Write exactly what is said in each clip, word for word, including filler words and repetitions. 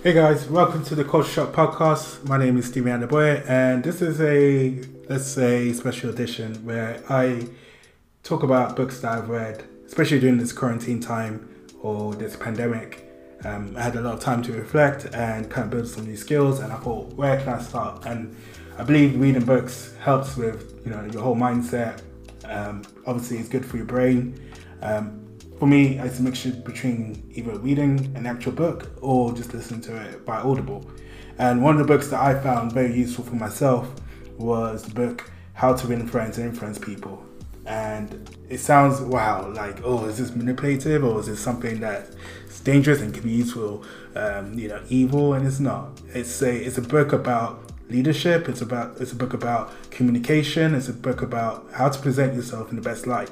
Hey guys, welcome to the Culture Shock Podcast. My name is Stevie Andeboye, and this is a, let's say, special edition where I talk about books that I've read, especially during this quarantine time or this pandemic. Um, I had a lot of time to reflect and kind of build some new skills, and I thought, where can I start? And I believe reading books helps with, you know, your whole mindset. Um, obviously, it's good for your brain. Um, For me, it's a mixture between either reading an actual book or just listening to it by Audible. And one of the books that I found very useful for myself was the book How to Win Friends and Influence People. And it sounds, wow, like, oh, is this manipulative or is this something that's dangerous and can be useful, um, you know, evil? And it's not. It's a it's a book about leadership. It's about it's a book about communication. It's a book about how to present yourself in the best light.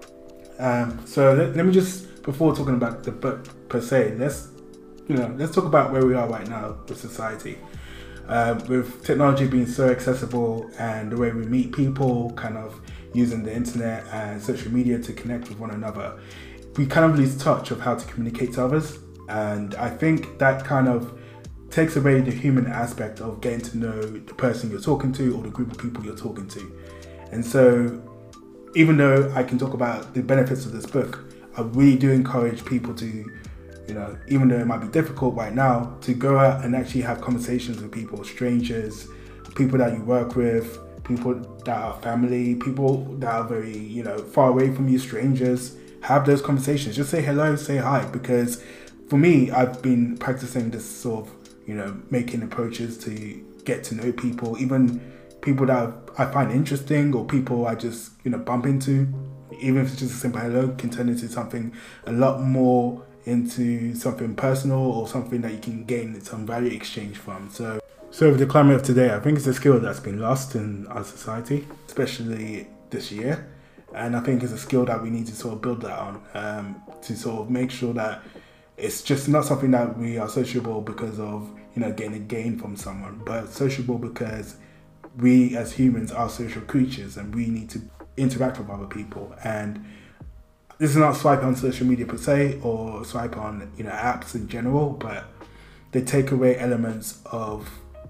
Um, so let, let me just, before talking about the book per se, let's, you know, let's talk about where we are right now with society. Um, with technology being so accessible and the way we meet people, kind of using the internet and social media to connect with one another, we kind of lose touch of how to communicate to others. And I think that kind of takes away the human aspect of getting to know the person you're talking to or the group of people you're talking to. And so, even though I can talk about the benefits of this book, I really do encourage people to, you know, even though it might be difficult right now, to go out and actually have conversations with people, strangers, people that you work with, people that are family, people that are very, you know, far away from you, strangers. Have those conversations. Just say hello, say hi. Because for me, I've been practicing this sort of, you know, making approaches to get to know people, even people that I find interesting or people I just, you know, bump into, even if it's just a simple hello, can turn into something a lot more, into something personal or something that you can gain some value exchange from. So, so with the climate of today, I think it's a skill that's been lost in our society, especially this year. And I think it's a skill that we need to sort of build that on, um, to sort of make sure that it's just not something that we are sociable because of, you know, getting a gain from someone, but sociable because we as humans are social creatures and we need to interact with other people. And this is not swipe on social media per se or swipe on, you know, apps in general, but they take away elements of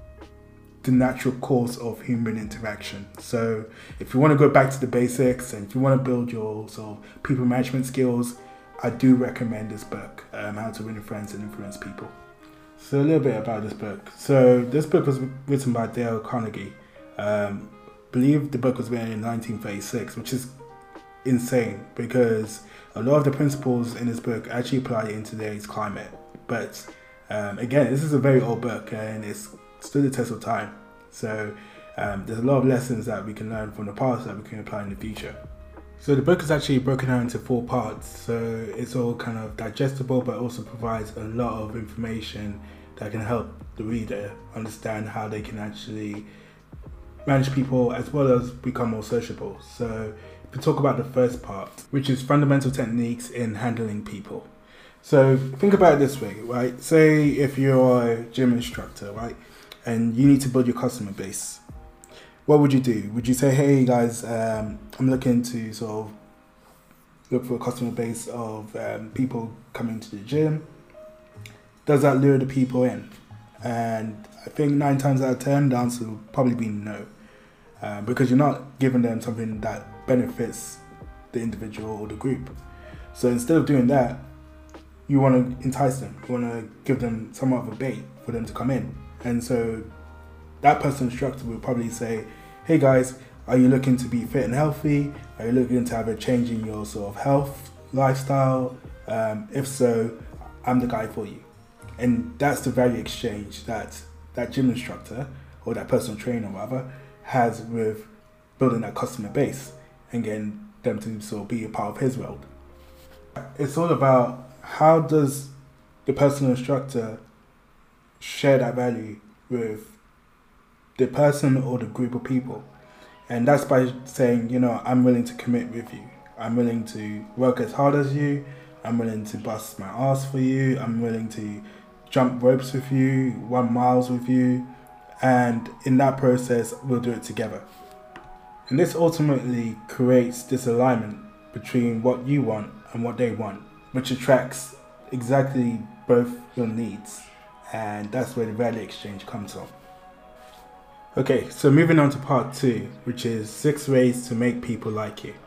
the natural course of human interaction. So if you want to go back to the basics and if you want to build your sort of people management skills, I do recommend this book, um, How to Win Friends and Influence People. So a little bit about this book. So this book was written by Dale Carnegie. Um, I believe the book was written in nineteen thirty-six, which is insane because a lot of the principles in this book actually apply in today's climate. But um, again, this is a very old book and it's stood the test of time. So um, there's a lot of lessons that we can learn from the past that we can apply in the future. So the book is actually broken down into four parts. So it's all kind of digestible, but also provides a lot of information that can help the reader understand how they can actually manage people as well as become more sociable. So if we talk about the first part, which is fundamental techniques in handling people. So think about it this way, right? Say if you're a gym instructor, right? And you need to build your customer base. What would you do? Would you say, hey guys, um, I'm looking to sort of look for a customer base of um, people coming to the gym? Does that lure the people in? And I think nine times out of ten, the answer will probably be no. Uh, because you're not giving them something that benefits the individual or the group. So instead of doing that, you want to entice them. You want to give them somewhat of a bait for them to come in. And so that person instructor will probably say, hey guys, are you looking to be fit and healthy? Are you looking to have a change in your sort of health, lifestyle? Um, if so, I'm the guy for you. And that's the value exchange that that gym instructor or that personal trainer rather has with building that customer base and getting them to sort of be a part of his world. It's all about how does the personal instructor share that value with the person or the group of people. And that's by saying, you know, I'm willing to commit with you. I'm willing to work as hard as you. I'm willing to bust my ass for you. I'm willing to jump ropes with you, run miles with you. And in that process, we'll do it together. And this ultimately creates this alignment between what you want and what they want, which attracts exactly both your needs. and that's where the value exchange comes from. Okay, so moving on to part two, which is six ways to make people like you.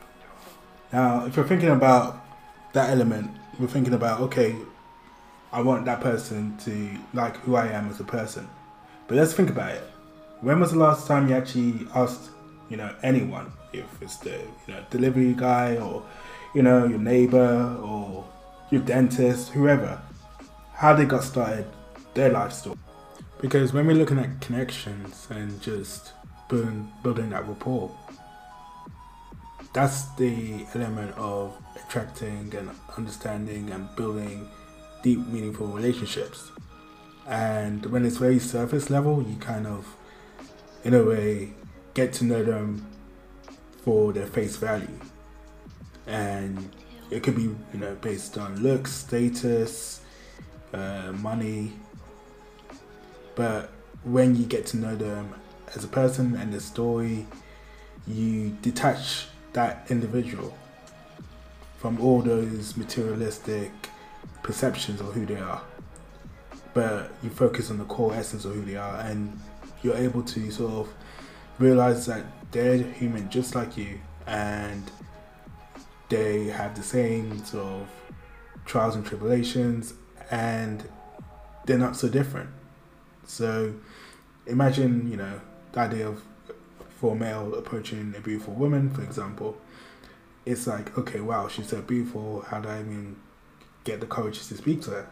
Now, if you're thinking about that element, we're thinking about, okay, I want that person to like who I am as a person. But let's think about it. When was the last time you actually asked, you know, anyone, if it's the you know delivery guy or, you know, your neighbor or your dentist, whoever, how they got started, their life story? Because when we're looking at connections and just building, building that rapport, that's the element of attracting and understanding and building deep, meaningful relationships. And when it's very surface level, you kind of, in a way, get to know them for their face value. And it could be, you know, based on looks, status, uh, money. But when you get to know them as a person and their story, you detach that individual from all those materialistic perceptions of who they are. But you focus on the core essence of who they are, and you're able to sort of realize that they're human just like you, and they have the same sort of trials and tribulations, and they're not so different. So imagine, you know, the idea of for a male approaching a beautiful woman, for example. It's like, okay, wow, she's so beautiful, how do I even get the courage to speak to her?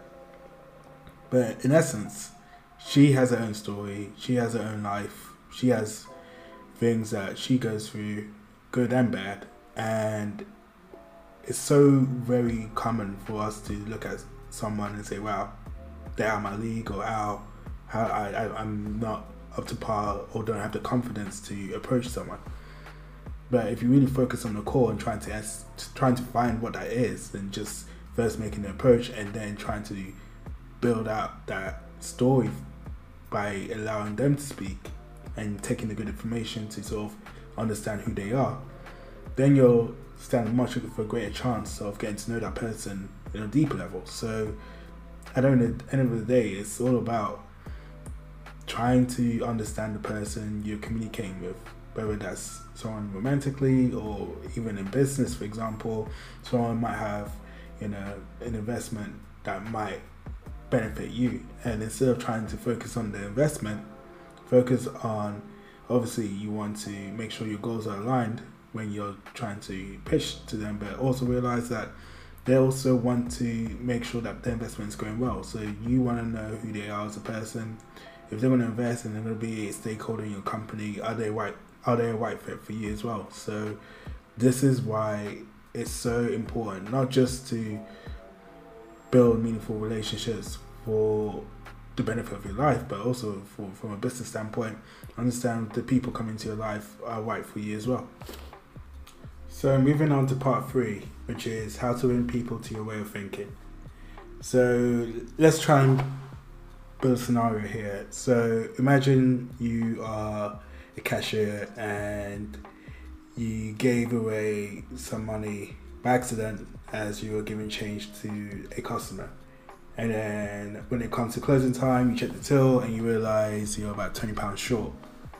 But in essence, she has her own story, she has her own life, she has things that she goes through, good and bad, and it's so very common for us to look at someone and say, wow, they're out of my league, or how, how I, I, I'm not up to par, or don't have the confidence to approach someone. But if you really focus on the core and trying to ask, trying to find what that is, then just first making the approach and then trying to build out that story by allowing them to speak and taking the good information to sort of understand who they are, then you'll stand much of a greater chance of getting to know that person in a deeper level. So at the end of the day, it's all about trying to understand the person you're communicating with, whether that's someone romantically or even in business. For example, someone might have, you know, an investment that might benefit you, and instead of trying to focus on the investment, focus on, obviously you want to make sure your goals are aligned when you're trying to pitch to them, but also realize that they also want to make sure that the investment is going well. So you want to know who they are as a person. If they're going to invest and they're going to be a stakeholder in your company, are they right? Are they a right fit for you as well? So this is why it's so important, not just to build meaningful relationships for the benefit of your life, but also for, from a business standpoint, understand the people coming into your life are right for you as well. So moving on to part three, which is how to win people to your way of thinking. So let's try and build a scenario here. So imagine you are a cashier and you gave away some money by accident as you were giving change to a customer. And then when it comes to closing time, you check the till and you realize you're about twenty pounds short.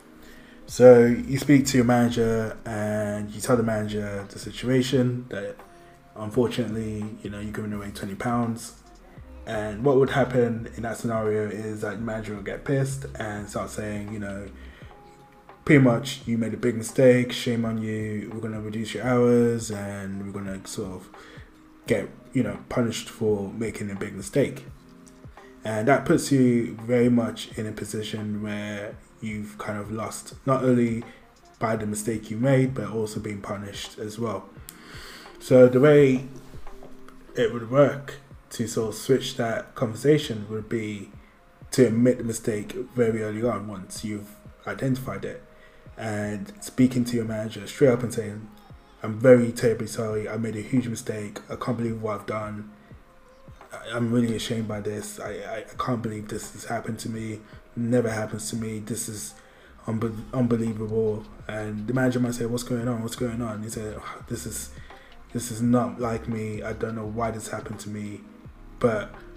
So you speak to your manager and you tell the manager the situation, that unfortunately, you know, you're giving away twenty pounds. And what would happen in that scenario is that the manager will get pissed and start saying, you know, pretty much you made a big mistake, shame on you, we're going to reduce your hours and we're going to sort of get, you know, punished for making a big mistake. And that puts you very much in a position where you've kind of lost, not only by the mistake you made, but also being punished as well. So the way it would work to sort of switch that conversation would be to admit the mistake very early on once you've identified it, and speaking to your manager straight up and saying, I'm very terribly sorry, I made a huge mistake, I can't believe what I've done, I'm really ashamed by this, I, I, I can't believe this has happened to me, never happens to me, this is unbe- unbelievable. And the manager might say, what's going on, what's going on? And he said, oh, this is this is not like me, I don't know why this happened to me, but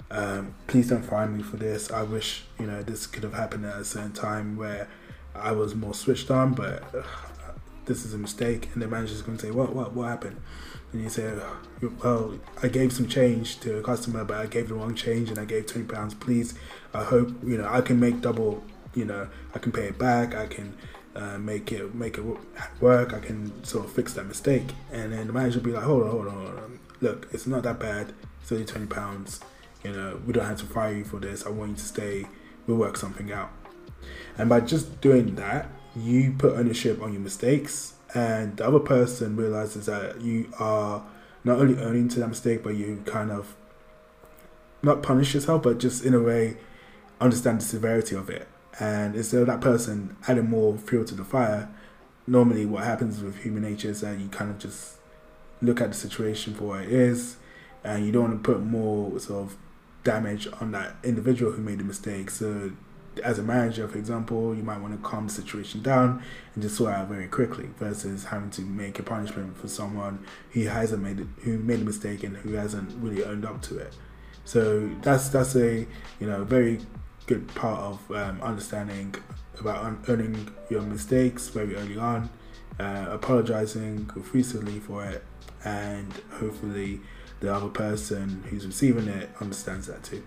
Um, please don't fire me for this. I wish, you know, this could have happened at a certain time where I was more switched on, but uh, this is a mistake. And the manager's going to say, what, what, what happened? And you say, well, I gave some change to a customer, but I gave the wrong change and I gave twenty pounds. Please, I hope, you know, I can make double, you know, I can pay it back. I can uh, make it make it work. I can sort of fix that mistake. And then the manager will be like, hold on, hold on, hold on. Look, it's not that bad. It's only twenty pounds. You know, we don't have to fire you for this. I want you to stay. We'll work something out. And by just doing that, you put ownership on your mistakes, and the other person realizes that you are not only owning to that mistake, but you kind of not punish yourself, but just in a way understand the severity of it. And instead of that person adding more fuel to the fire, normally what happens with human nature is that you kind of just look at the situation for what it is, and you don't want to put more sort of damage on that individual who made the mistake. So as a manager, for example, you might want to calm the situation down and just sort it out very quickly, versus having to make a punishment for someone who hasn't made it, who made a mistake and who hasn't really owned up to it. So that's that's a you know very good part of um, understanding about owning your mistakes very early on, uh, apologizing profusely for it, and hopefully the other person who's receiving it understands that too.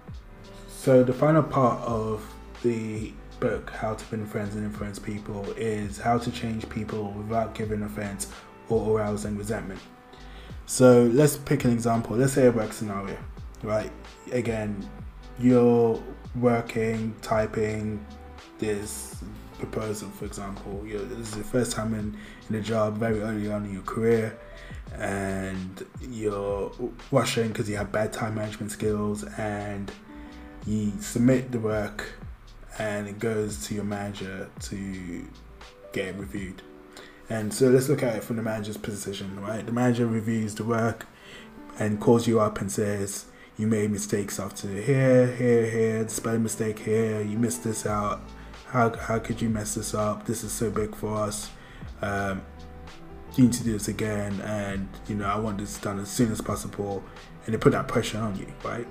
So the final part of the book, How to Win Friends and Influence People, is how to change people without giving offense or arousing resentment. So let's pick an example. Let's say a work scenario, right? Again, you're working, typing this proposal, for example. You're, this is the first time in, in a job very early on in your career, and you're rushing because you have bad time management skills, and you submit the work and it goes to your manager to get it reviewed. And so let's look at it from the manager's position, right? The manager reviews the work and calls you up and says, you made mistakes up to here, here, here, spelling mistake here, you missed this out. How, how could you mess this up? This is so big for us. Um, you need to do this again, and you know I want this done as soon as possible, and they put that pressure on you, right?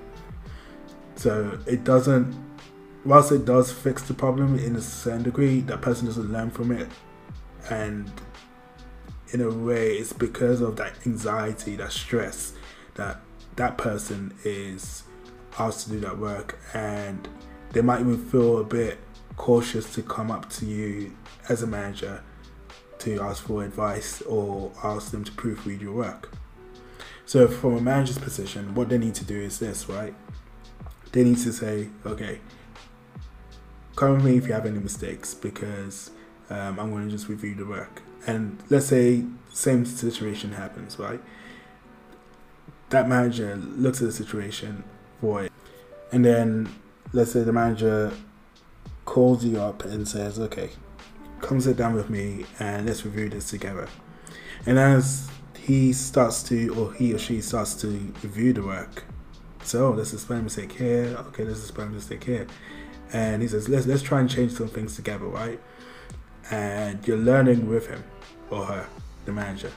So it doesn't, whilst it does fix the problem in a certain degree, that person doesn't learn from it, and in a way it's because of that anxiety, that stress that that person is asked to do that work, and they might even feel a bit cautious to come up to you as a manager to ask for advice or ask them to proofread your work. So from a manager's position, what they need to do is this, right? They need to say, okay, come with me if you have any mistakes, because um, I'm going to just review the work. And let's say same situation happens, right? That manager looks at the situation for it, and then let's say the manager calls you up and says, okay, come sit down with me and let's review this together. And as he starts to, or he or she starts to review the work, so oh, there's a spelling mistake here, okay, there's a spelling mistake here, and he says, let's let's try and change some things together, right? And you're learning with him or her, the manager.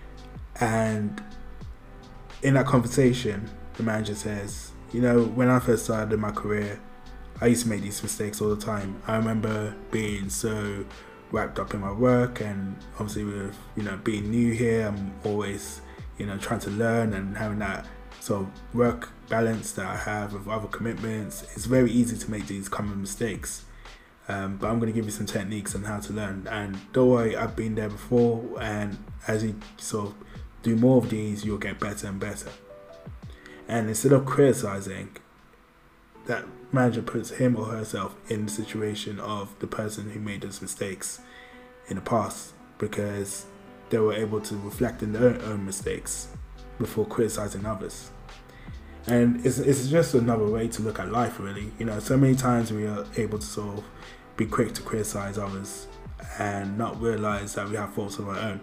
And in that conversation, the manager says, you know, when I first started in my career, I used to make these mistakes all the time. I remember being so wrapped up in my work, and obviously with, you know, being new here, I'm always, you know, trying to learn and having that sort of work balance that I have with other commitments. It's very easy to make these common mistakes. Um, but I'm going to give you some techniques on how to learn. And don't worry, I've been there before, and as you sort of do more of these, you'll get better and better. And instead of criticizing, that manager puts him or herself in the situation of the person who made those mistakes in the past, because they were able to reflect on their own mistakes before criticizing others. And it's, it's just another way to look at life, really. You know, so many times we are able to sort of be quick to criticize others and not realize that we have faults of our own.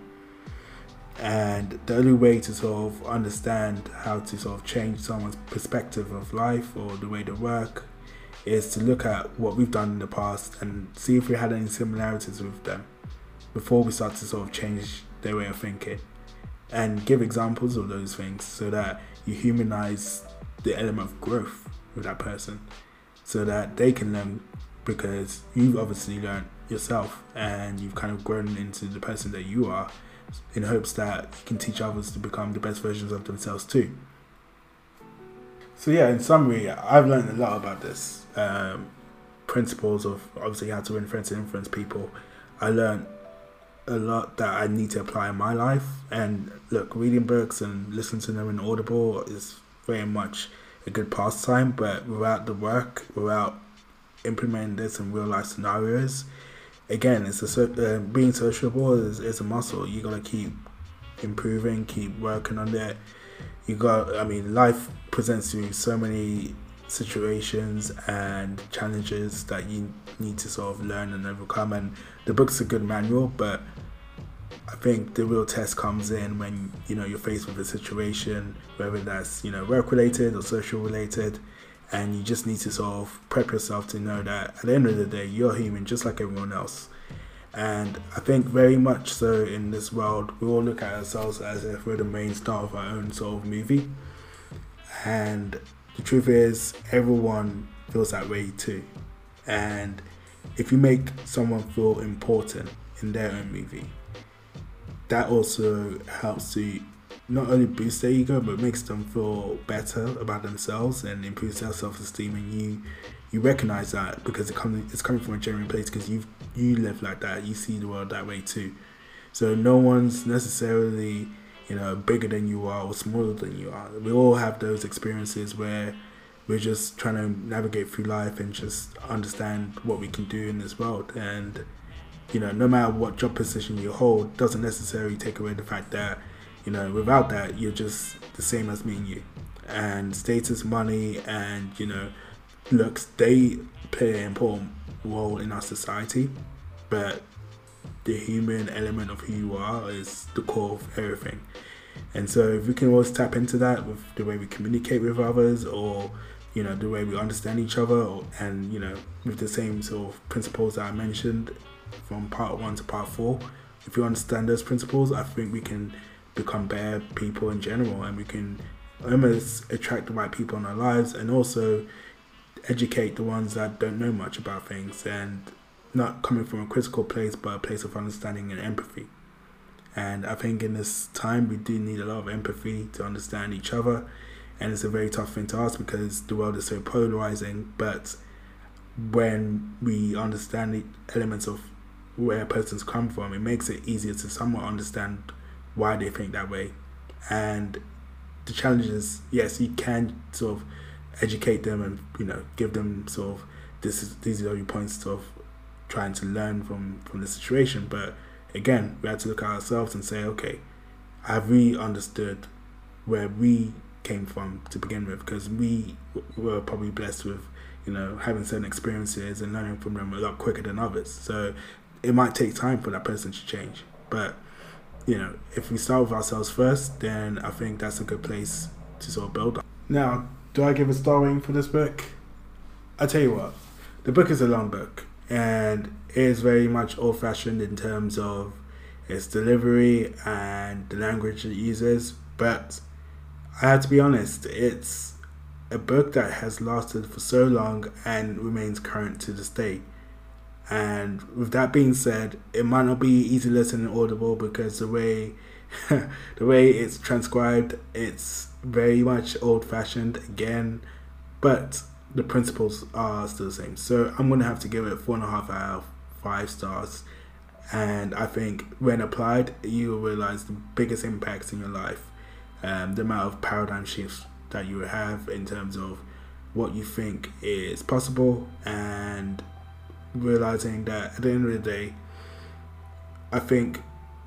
And the only way to sort of understand how to sort of change someone's perspective of life or the way they work is to look at what we've done in the past and see if we had any similarities with them before we start to sort of change their way of thinking, and give examples of those things so that you humanize the element of growth with that person, so that they can learn, because you've obviously learned yourself and you've kind of grown into the person that you are, in hopes that you can teach others to become the best versions of themselves too. So yeah, in summary, I've learned a lot about this um, principles of obviously how to influence and influence people. I learned a lot that I need to apply in my life. And look, reading books and listening to them in Audible is very much a good pastime, but without the work, without implementing this in real life scenarios, again, it's a uh, being sociable is, is a muscle. You gotta keep improving, keep working on it. You got, I mean, life presents you so many situations and challenges that you need to sort of learn and overcome. And the book's a good manual, but I think the real test comes in when, you know, you're faced with a situation, whether that's, you know, work related or social related, and you just need to sort of prep yourself to know that at the end of the day, you're human just like everyone else. And I think very much so in this world, we all look at ourselves as if we're the main star of our own sort of movie. And the truth is, everyone feels that way too. And if you make someone feel important in their own movie, that also helps to not only boost their ego, but makes them feel better about themselves and improves their self-esteem. And you you recognize that because it comes, it's coming from a genuine place, because you you live like that, you see the world that way too. So no one's necessarily, you know, bigger than you are or smaller than you are. We all have those experiences where we're just trying to navigate through life and just understand what we can do in this world. And, you know, no matter what job position you hold, doesn't necessarily take away the fact that, you know, without that, you're just the same as me and you. And status, money, and, you know, looks, they play an important role in our society, but the human element of who you are is the core of everything. And so if we can always tap into that with the way we communicate with others, or, you know, the way we understand each other, or, and, you know, with the same sort of principles that I mentioned from part one to part four, if you understand those principles, I think we can become better people in general, and we can almost attract the right people in our lives, and also educate the ones that don't know much about things, and not coming from a critical place, but a place of understanding and empathy. And I think in this time, we do need a lot of empathy to understand each other. And it's a very tough thing to ask because the world is so polarizing. But when we understand the elements of where a person's come from, it makes it easier to somewhat understand why they think that way. And the challenge is, yes, you can sort of educate them and, you know, give them sort of, this is, these are your points of trying to learn from, from the situation. But again, we have to look at ourselves and say, okay, have we understood where we came from to begin with? Because we were probably blessed with, you know, having certain experiences and learning from them a lot quicker than others. So it might take time for that person to change. But, you know, if we start with ourselves first, then I think that's a good place to sort of build on. Now, do I give a star rating for this book? I tell you what, the book is a long book, and it is very much old-fashioned in terms of its delivery and the language it uses. But I have to be honest, it's a book that has lasted for so long and remains current to this day. And with that being said, it might not be easy listening Audible because the way the way it's transcribed, it's very much old-fashioned again, but the principles are still the same. So I'm going to have to give it four and a half out of five stars. And I think when applied, you will realize the biggest impacts in your life, um, the amount of paradigm shifts that you will have in terms of what you think is possible, and realizing that at the end of the day, I think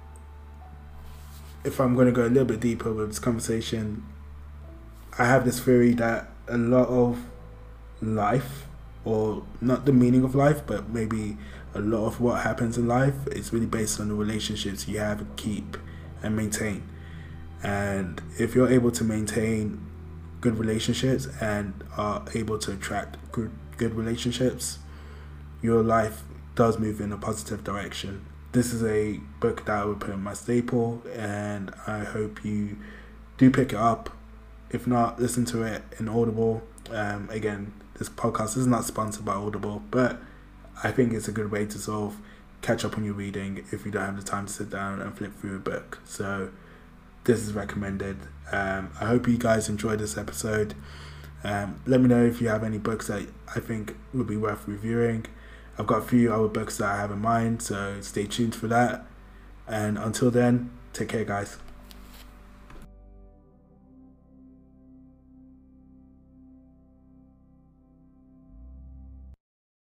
if I'm going to go a little bit deeper with this conversation, I have this theory that a lot of life, or not the meaning of life, but maybe a lot of what happens in life is really based on the relationships you have, keep, and maintain. And if you're able to maintain good relationships and are able to attract good, good relationships, your life does move in a positive direction. This is a book that I would put in my staple, and I hope you do pick it up If not, listen to it in Audible. Um, again, this podcast is not sponsored by Audible, but I think it's a good way to sort of catch up on your reading if you don't have the time to sit down and flip through a book. So this is recommended. Um, I hope you guys enjoyed this episode. Um, let me know if you have any books that I think would be worth reviewing. I've got a few other books that I have in mind, so stay tuned for that. And until then, take care, guys.